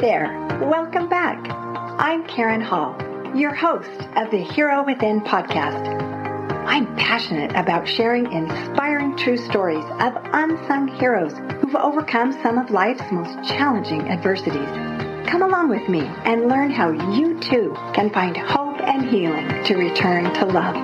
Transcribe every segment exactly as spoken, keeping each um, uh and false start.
there, welcome back. I'm Karen Hall, your host of the Hero Within podcast. I'm passionate about sharing inspiring true stories of unsung heroes who've overcome some of life's most challenging adversities. Come along with me and learn how you too can find hope and healing to return to love.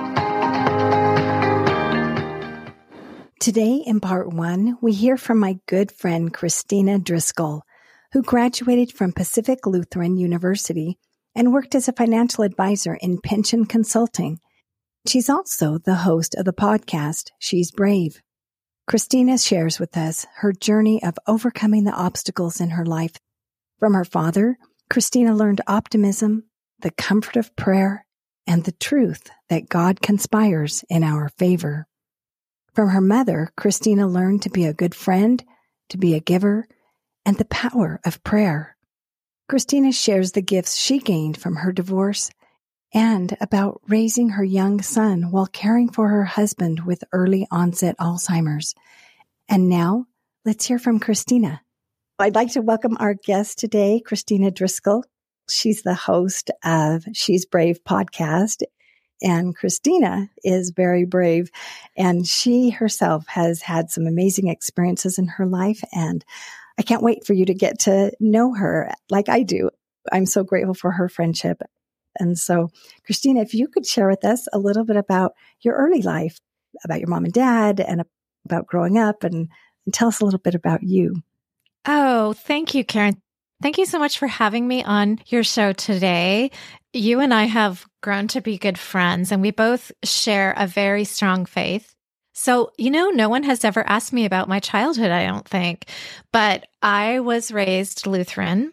Today in part one, we hear from my good friend Christina Driscoll, who graduated from Pacific Lutheran University and worked as a financial advisor in pension consulting. She's also the host of the podcast, She's Brave. Christina shares with us her journey of overcoming the obstacles in her life. From her father, Christina learned optimism, the comfort of prayer, and the truth that God conspires in our favor. From her mother, Christina learned to be a good friend, to be a giver, and the power of prayer. Christina shares the gifts she gained from her divorce and about raising her young son while caring for her husband with early onset Alzheimer's. And now, let's hear from Christina. I'd like to welcome our guest today, Christina Driscoll. She's the host of She's Brave podcast. And Christina is very brave, and she herself has had some amazing experiences in her life. And I can't wait for you to get to know her like I do. I'm so grateful for her friendship. And so, Christina, if you could share with us a little bit about your early life, about your mom and dad, and about growing up, and, and tell us a little bit about you. Oh, thank you, Karen. Thank you so much for having me on your show today. You and I have grown to be good friends, and we both share a very strong faith. So, you know, no one has ever asked me about my childhood, I don't think, but I was raised Lutheran,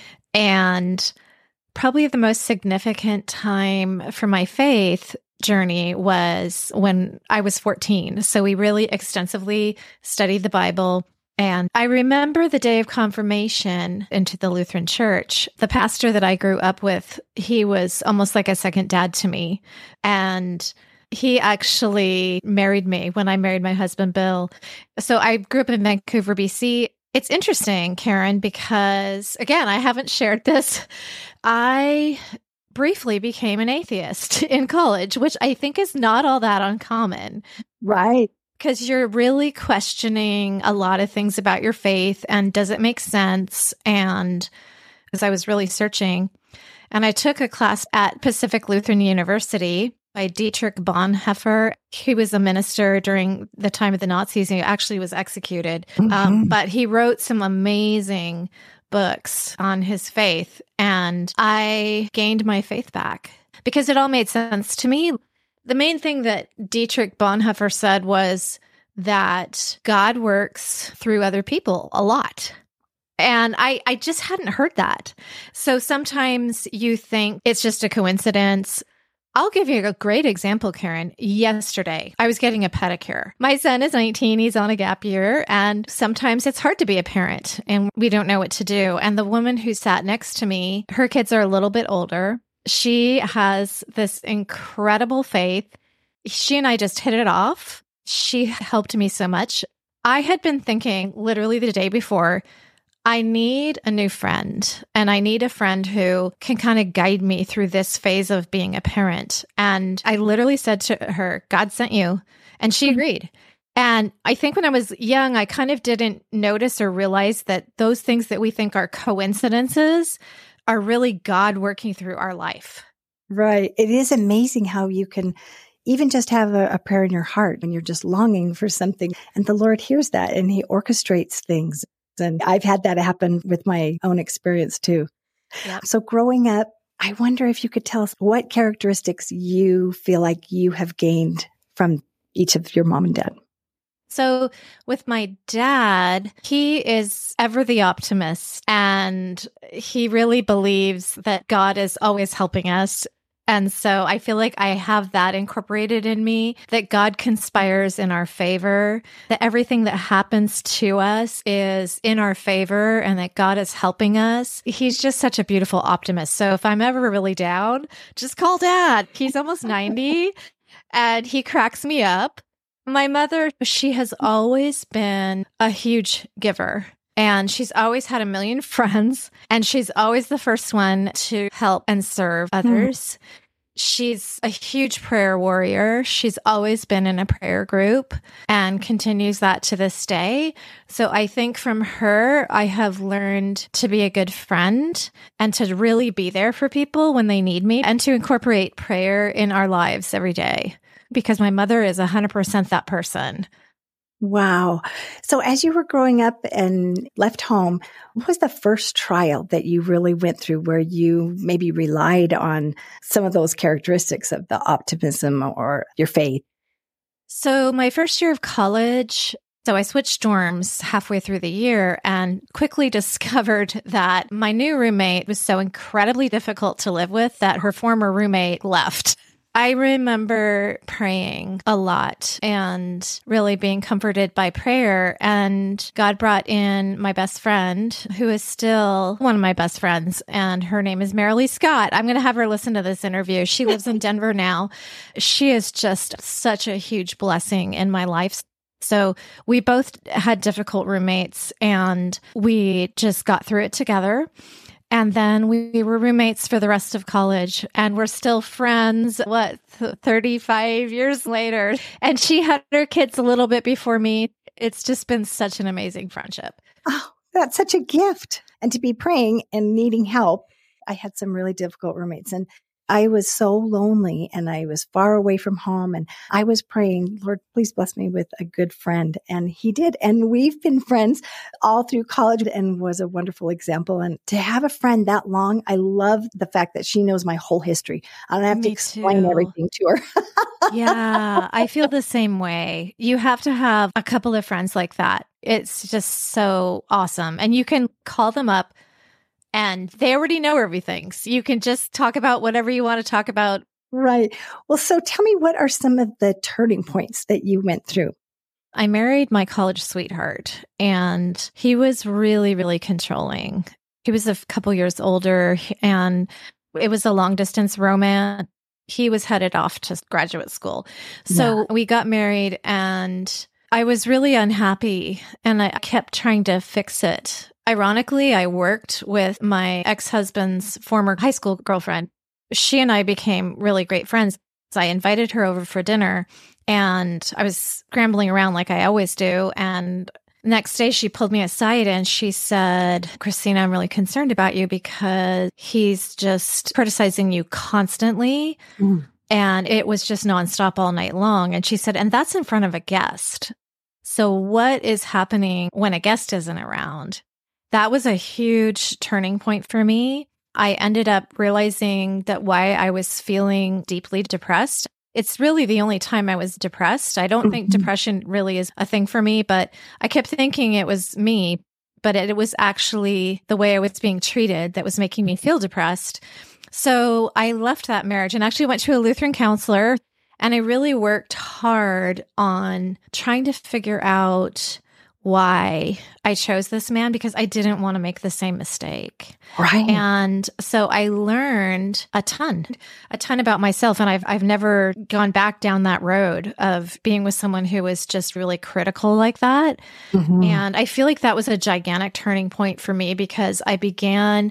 and probably the most significant time for my faith journey was when I was fourteen. So we really extensively studied the Bible. And I remember the day of confirmation into the Lutheran Church. The pastor that I grew up with, he was almost like a second dad to me. And he actually married me when I married my husband, Bill. So I grew up in Vancouver, B C. It's interesting, Karen, because again, I haven't shared this. I briefly became an atheist in college, which I think is not all that uncommon. Right. Because you're really questioning a lot of things about your faith and does it make sense? And because I was really searching, and I took a class at Pacific Lutheran University by Dietrich Bonhoeffer. He was a minister during the time of the Nazis. He actually was executed. Mm-hmm. Um, but he wrote some amazing books on his faith, and I gained my faith back because it all made sense to me. The main thing that Dietrich Bonhoeffer said was that God works through other people a lot. And I, I just hadn't heard that. So sometimes you think it's just a coincidence. I'll give you a great example, Karen. Yesterday, I was getting a pedicure. My son is nineteen. He's on a gap year. And sometimes it's hard to be a parent and we don't know what to do. And the woman who sat next to me, her kids are a little bit older. She has this incredible faith. She and I just hit it off. She helped me so much. I had been thinking literally the day before, I need a new friend, and I need a friend who can kind of guide me through this phase of being a parent. And I literally said to her, God sent you. And she agreed. And I think when I was young, I kind of didn't notice or realize that those things that we think are coincidences are really God working through our life. Right. It is amazing how you can even just have a, a prayer in your heart when you're just longing for something, and the Lord hears that and he orchestrates things. And I've had that happen with my own experience too. Yep. So growing up, I wonder if you could tell us what characteristics you feel like you have gained from each of your mom and dad. So with my dad, he is ever the optimist, and he really believes that God is always helping us. And so I feel like I have that incorporated in me, that God conspires in our favor, that everything that happens to us is in our favor, and that God is helping us. He's just such a beautiful optimist. So if I'm ever really down, just call Dad. He's almost ninety and he cracks me up. My mother, she has always been a huge giver. And she's always had a million friends, and she's always the first one to help and serve others. Mm. She's a huge prayer warrior. She's always been in a prayer group and continues that to this day. So I think from her, I have learned to be a good friend and to really be there for people when they need me and to incorporate prayer in our lives every day, because my mother is one hundred percent that person. Wow. So as you were growing up and left home, what was the first trial that you really went through where you maybe relied on some of those characteristics of the optimism or your faith? So my first year of college, so I switched dorms halfway through the year and quickly discovered that my new roommate was so incredibly difficult to live with that her former roommate left. I remember praying a lot and really being comforted by prayer. And God brought in my best friend, who is still one of my best friends. And her name is Marilee Scott. I'm going to have her listen to this interview. She lives in Denver now. She is just such a huge blessing in my life. So we both had difficult roommates and we just got through it together. And then we were roommates for the rest of college, and we're still friends, what, thirty-five years later. And she had her kids a little bit before me. It's just been such an amazing friendship. Oh, that's such a gift. And to be praying and needing help. I had some really difficult roommates, and I was so lonely and I was far away from home, and I was praying, Lord, please bless me with a good friend. And he did. And we've been friends all through college and was a wonderful example. And to have a friend that long, I love the fact that she knows my whole history. I don't have me to explain too. everything to her. Yeah, I feel the same way. You have to have a couple of friends like that. It's just so awesome. And you can call them up and they already know everything. So you can just talk about whatever you want to talk about. Right. Well, so tell me, what are some of the turning points that you went through? I married my college sweetheart, and he was really, really controlling. He was a couple years older, and it was a long distance romance. He was headed off to graduate school. So yeah. We got married, and I was really unhappy, and I kept trying to fix it. Ironically, I worked with my ex-husband's former high school girlfriend. She and I became really great friends. So I invited her over for dinner, and I was scrambling around like I always do. And next day she pulled me aside and she said, Christina, I'm really concerned about you because he's just criticizing you constantly. Mm. And it was just nonstop all night long. And she said, and that's in front of a guest. So what is happening when a guest isn't around? That was a huge turning point for me. I ended up realizing that why I was feeling deeply depressed. It's really the only time I was depressed. I don't mm-hmm. think depression really is a thing for me, but I kept thinking it was me, but it was actually the way I was being treated that was making me feel depressed. So I left that marriage and actually went to a Lutheran counselor, and I really worked hard on trying to figure out why I chose this man, because I didn't want to make the same mistake. Right. And so I learned a ton, a ton about myself. And I've, I've never gone back down that road of being with someone who was just really critical like that. Mm-hmm. And I feel like that was a gigantic turning point for me because I began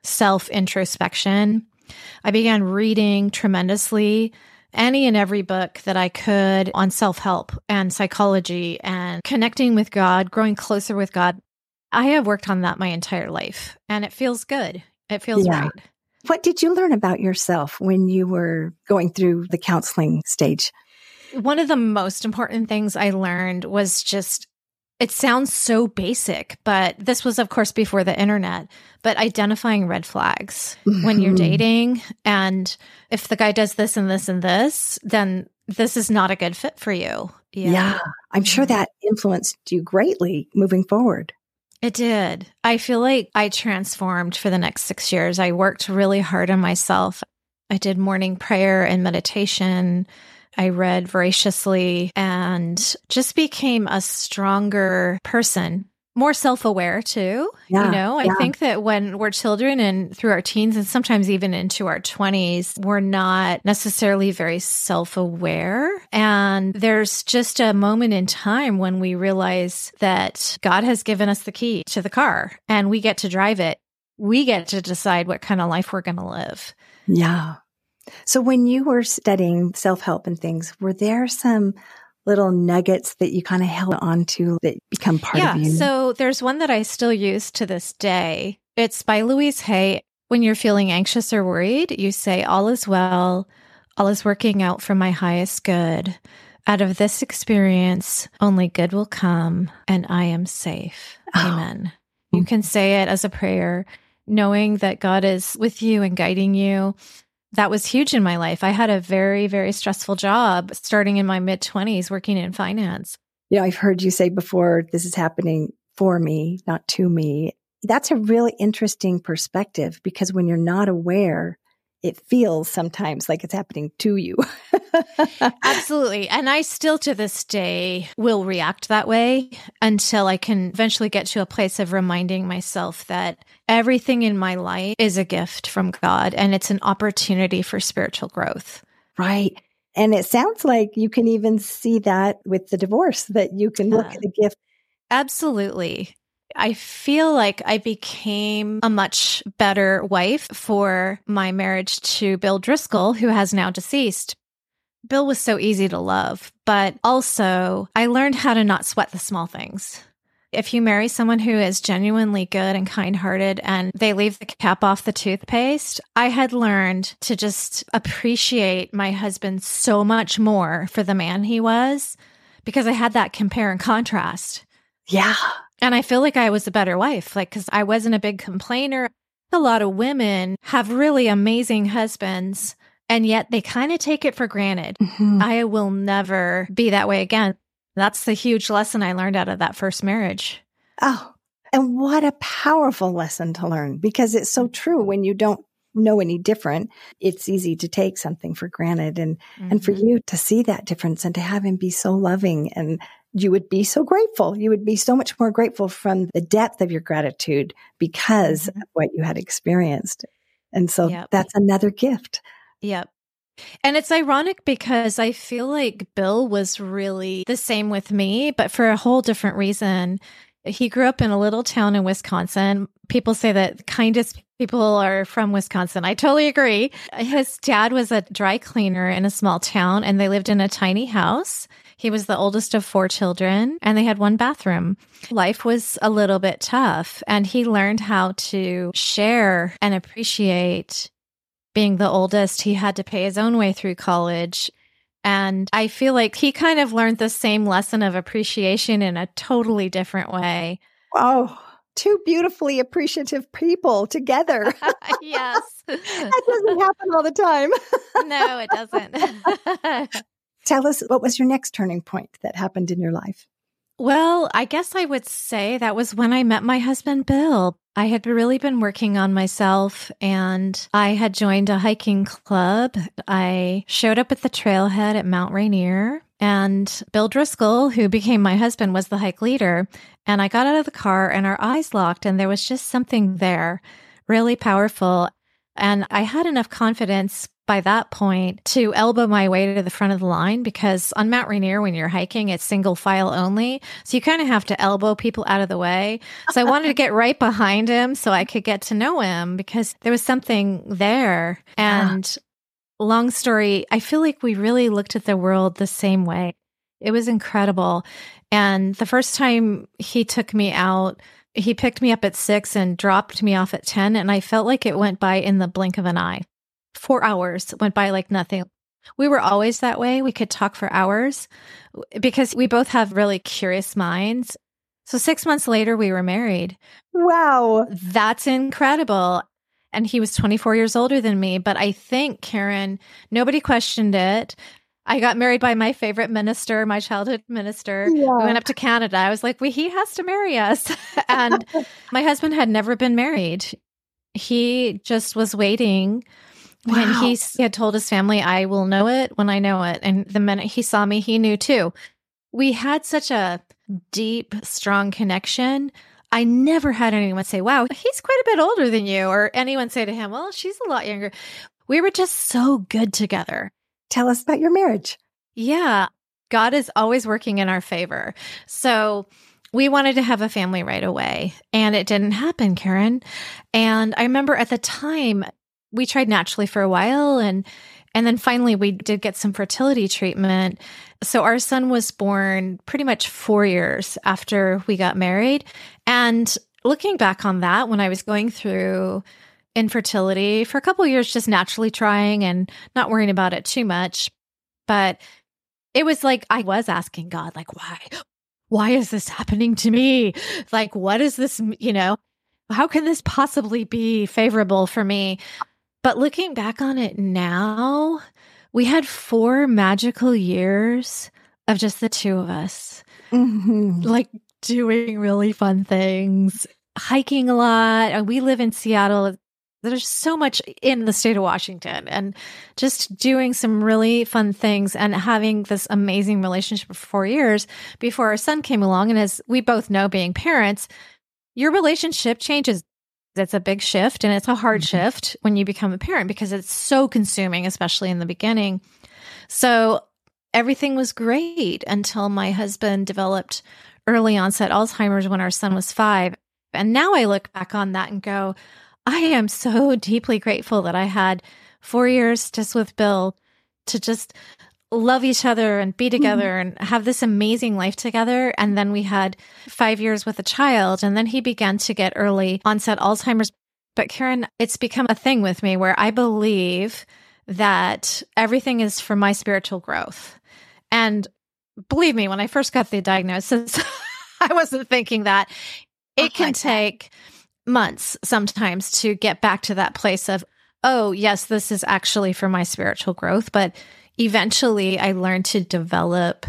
self-introspection. I began reading tremendously. Any and every book that I could on self-help and psychology and connecting with God, growing closer with God. I have worked on that my entire life, and it feels good. It feels yeah. right. What did you learn about yourself when you were going through the counseling stage? One of the most important things I learned was just, it sounds so basic, but this was, of course, before the internet, but identifying red flags mm-hmm. when you're dating. And if the guy does this and this and this, then this is not a good fit for you. Yeah. yeah I'm sure that influenced you greatly moving forward. It did. I feel like I transformed for the next six years. I worked really hard on myself. I did morning prayer and meditation. I read voraciously and just became a stronger person. more self-aware too. Yeah, you know, I yeah. think that when we're children and through our teens and sometimes even into our twenties, we're not necessarily very self-aware. And there's just a moment in time when we realize that God has given us the key to the car and we get to drive it. We get to decide what kind of life we're going to live. Yeah. So when you were studying self-help and things, were there some little nuggets that you kind of held on to that become part yeah, of you? So there's one that I still use to this day. It's by Louise Hay. When you're feeling anxious or worried, you say, all is well, all is working out for my highest good. Out of this experience, only good will come, and I am safe. Oh. Amen. You can say it as a prayer, knowing that God is with you and guiding you. That was huge in my life. I had a very, very stressful job starting in my mid-twenties working in finance. Yeah, I've heard you say before, this is happening for me, not to me. That's a really interesting perspective because when you're not aware, it feels sometimes like it's happening to you. Absolutely. And I still to this day will react that way until I can eventually get to a place of reminding myself that everything in my life is a gift from God and it's an opportunity for spiritual growth. Right. And it sounds like you can even see that with the divorce, that you can look Yeah. at the gift. Absolutely. I feel like I became a much better wife for my marriage to Bill Driscoll, who has now deceased. Bill was so easy to love, but also I learned how to not sweat the small things. If you marry someone who is genuinely good and kind-hearted and they leave the cap off the toothpaste, I had learned to just appreciate my husband so much more for the man he was because I had that compare and contrast. Yeah. And I feel like I was a better wife, like, because I wasn't a big complainer. A lot of women have really amazing husbands, and yet they kind of take it for granted. Mm-hmm. I will never be that way again. That's the huge lesson I learned out of that first marriage. Oh, and what a powerful lesson to learn because it's so true. When you don't know any different, it's easy to take something for granted. And, mm-hmm. and for you to see that difference and to have him be so loving, and you would be so grateful. You would be so much more grateful from the depth of your gratitude because mm-hmm. of what you had experienced. And so yep. that's another gift. Yep. And it's ironic because I feel like Bill was really the same with me, but for a whole different reason. He grew up in a little town in Wisconsin. People say that the kindest people are from Wisconsin. I totally agree. His dad was a dry cleaner in a small town, and they lived in a tiny house. He was the oldest of four children, and they had one bathroom. Life was a little bit tough, and he learned how to share and appreciate being the oldest. He had to pay his own way through college. And I feel like he kind of learned the same lesson of appreciation in a totally different way. Wow. Two beautifully appreciative people together. Yes. That doesn't happen all the time. No, it doesn't. Tell us, what was your next turning point that happened in your life? Well, I guess I would say that was when I met my husband, Bill. I had really been working on myself, and I had joined a hiking club. I showed up at the trailhead at Mount Rainier, and Bill Driscoll, who became my husband, was the hike leader. And I got out of the car and our eyes locked, and there was just something there really powerful. And I had enough confidence by that point to elbow my way to the front of the line, because on Mount Rainier, when you're hiking, it's single file only. So you kind of have to elbow people out of the way. So I wanted to get right behind him so I could get to know him, because there was something there. And yeah. Long story, I feel like we really looked at the world the same way. It was incredible. And the first time he took me out, he picked me up at six and dropped me off at ten. And I felt like it went by in the blink of an eye. Four hours went by like nothing. We were always that way. We could talk for hours because we both have really curious minds. So six months later, we were married. Wow. That's incredible. And he was twenty-four years older than me. But I think, Karen, nobody questioned it. I got married by my favorite minister, my childhood minister. Yeah. We went up to Canada. I was like, well, he has to marry us. And my husband had never been married. He just was waiting. Wow. When he had told his family, I will know it when I know it. And the minute he saw me, he knew too. we had such a deep, strong connection. I never had anyone say, wow, he's quite a bit older than you, or anyone say to him, well, she's a lot younger. We were just so good together. Tell us about your marriage. Yeah. God is always working in our favor. So we wanted to have a family right away, and it didn't happen, Karen. And I remember at the time, we tried naturally for a while, and and then finally we did get some fertility treatment. So our son was born pretty much four years after we got married. And looking back on that, when I was going through infertility for a couple of years, just naturally trying and not worrying about it too much. But it was like, I was asking God, like, why? Why is this happening to me? Like, what is this, you know, how can this possibly be favorable for me? But looking back on it now, we had four magical years of just the two of us, mm-hmm. like doing really fun things, hiking a lot. And we live in Seattle. There's so much in the state of Washington, and just doing some really fun things and having this amazing relationship for four years before our son came along. And as we both know, being parents, your relationship changes. It's a big shift, and it's a hard mm-hmm. shift when you become a parent because it's so consuming, especially in the beginning. So everything was great until my husband developed early onset Alzheimer's when our son was five. And now I look back on that and go, I am so deeply grateful that I had four years just with Bill to just love each other and be together mm-hmm. and have this amazing life together. And then we had five years with a child, and then he began to get early onset Alzheimer's. But Karen, it's become a thing with me where I believe that everything is for my spiritual growth. And believe me, when I first got the diagnosis, I wasn't thinking that. It can take months sometimes to get back to that place of, oh, yes, this is actually for my spiritual growth. But eventually I learned to develop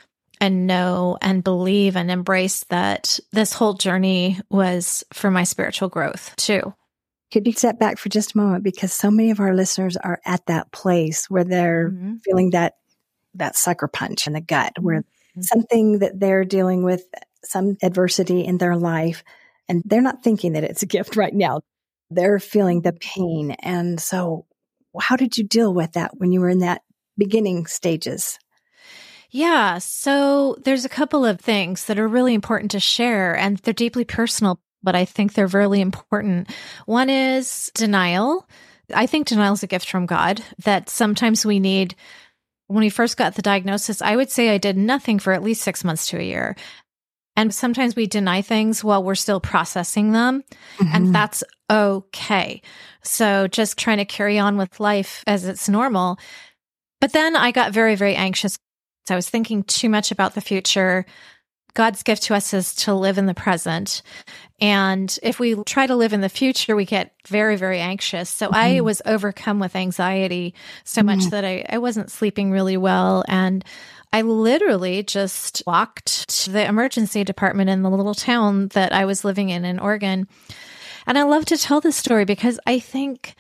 and know and believe and embrace that this whole journey was for my spiritual growth too. Could you step back for just a moment? Because so many of our listeners are at that place where they're mm-hmm. feeling that that sucker punch in the gut, where mm-hmm. something that they're dealing with, some adversity in their life, and they're not thinking that it's a gift right now. They're feeling the pain. And so how did you deal with that when you were in that beginning stages? Yeah. So there's a couple of things that are really important to share, and they're deeply personal, but I think they're really important. One is denial. I think denial is a gift from God that sometimes we need. When we first got the diagnosis, I would say I did nothing for at least six months to a year. And sometimes we deny things while we're still processing them, mm-hmm. and that's okay. So just trying to carry on with life as it's normal. But then I got very, very anxious. So I was thinking too much about the future. God's gift to us is to live in the present. And if we try to live in the future, we get very, very anxious. So mm-hmm. I was overcome with anxiety so much mm-hmm. that I, I wasn't sleeping really well. And I literally just walked to the emergency department in the little town that I was living in in Oregon. And I love to tell this story because I think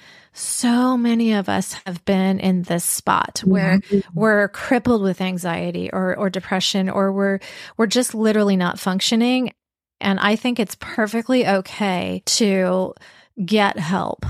so many of us have been in this spot where mm-hmm. we're crippled with anxiety or or depression, or we're we're just literally not functioning. And I think it's perfectly okay to get help.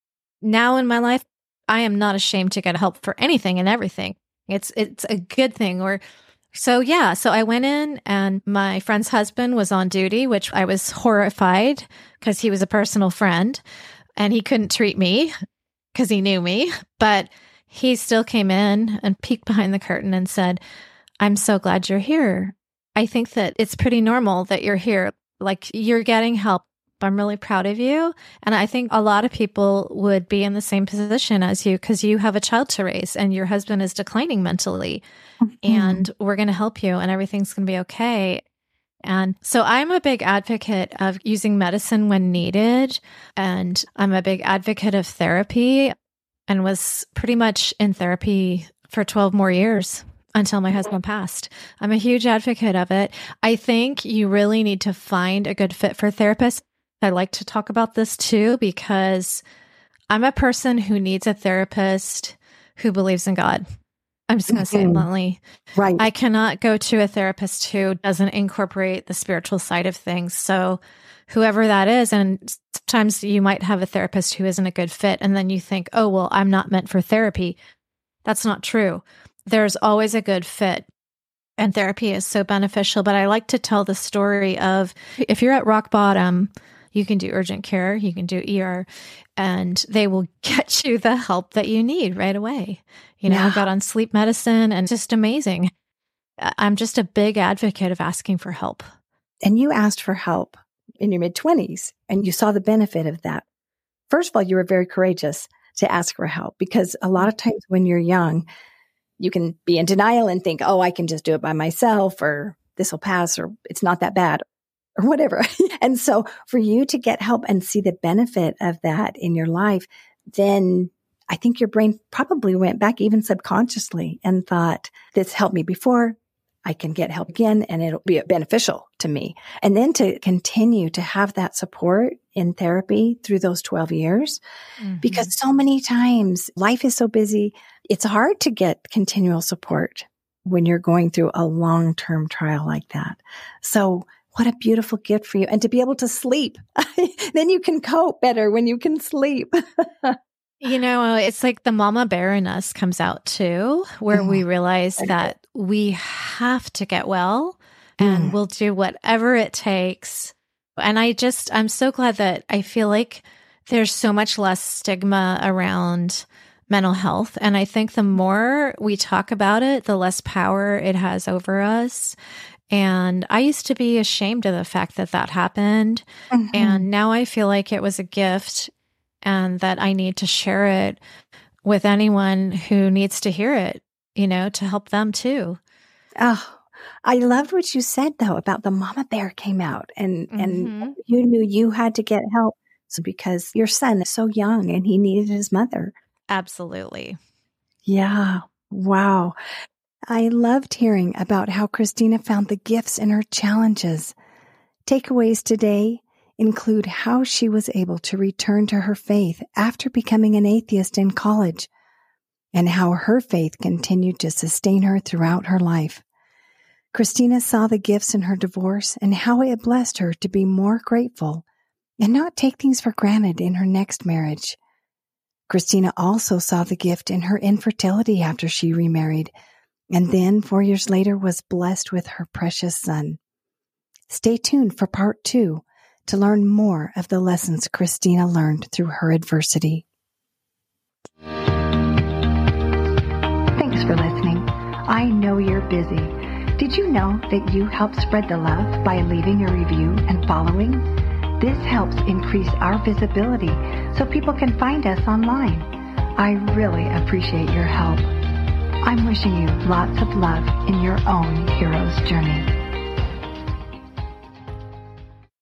Now in my life, I am not ashamed to get help for anything and everything. It's it's a good thing. Or so yeah. So I went in, and my friend's husband was on duty, which I was horrified because he was a personal friend. And he couldn't treat me because he knew me, but he still came in and peeked behind the curtain and said, I'm so glad you're here. I think that it's pretty normal that you're here. Like, you're getting help. I'm really proud of you. And I think a lot of people would be in the same position as you because you have a child to raise and your husband is declining mentally. Mm-hmm. And we're going to help you and everything's going to be okay. And so I'm a big advocate of using medicine when needed. And I'm a big advocate of therapy, and was pretty much in therapy for twelve more years until my husband passed. I'm a huge advocate of it. I think you really need to find a good fit for therapists. I like to talk about this too, because I'm a person who needs a therapist who believes in God. I'm just going to say it bluntly. Right. I cannot go to a therapist who doesn't incorporate the spiritual side of things. So whoever that is, and sometimes you might have a therapist who isn't a good fit, and then you think, oh, well, I'm not meant for therapy. That's not true. There's always a good fit. And therapy is so beneficial. But I like to tell the story of if you're at rock bottom, you can do urgent care, you can do E R, and they will get you the help that you need right away. You know, yeah. I got on sleep medicine and just amazing. I'm just a big advocate of asking for help. And you asked for help in your mid-twenties, and you saw the benefit of that. First of all, you were very courageous to ask for help, because a lot of times when you're young, you can be in denial and think, oh, I can just do it by myself, or this will pass, or it's not that bad, or whatever. And so for you to get help and see the benefit of that in your life, then I think your brain probably went back even subconsciously and thought, this helped me before, I can get help again, and it'll be beneficial to me. And then to continue to have that support in therapy through those twelve years, mm-hmm. because so many times life is so busy. It's hard to get continual support when you're going through a long-term trial like that. So what a beautiful gift for you. And to be able to sleep, then you can cope better when you can sleep. You know, it's like the mama bear in us comes out too, where mm. we realize that we have to get well and mm. we'll do whatever it takes. And I just, I'm so glad that I feel like there's so much less stigma around mental health. And I think the more we talk about it, the less power it has over us. And I used to be ashamed of the fact that that happened. Mm-hmm. And now I feel like it was a gift, and that I need to share it with anyone who needs to hear it, you know, to help them too. Oh, I loved what you said though about the mama bear came out, and, mm-hmm. and you knew you had to get help. So because your son is so young and he needed his mother. Absolutely. Yeah. Wow. I loved hearing about how Christina found the gifts in her challenges. Takeaways today include how she was able to return to her faith after becoming an atheist in college, and how her faith continued to sustain her throughout her life. Christina saw the gifts in her divorce and how it blessed her to be more grateful and not take things for granted in her next marriage. Christina also saw the gift in her infertility after she remarried, and then four years later was blessed with her precious son. Stay tuned for part two to learn more of the lessons Christina learned through her adversity. Thanks for listening. I know you're busy. Did you know that you help spread the love by leaving a review and following? This helps increase our visibility so people can find us online. I really appreciate your help. I'm wishing you lots of love in your own hero's journey.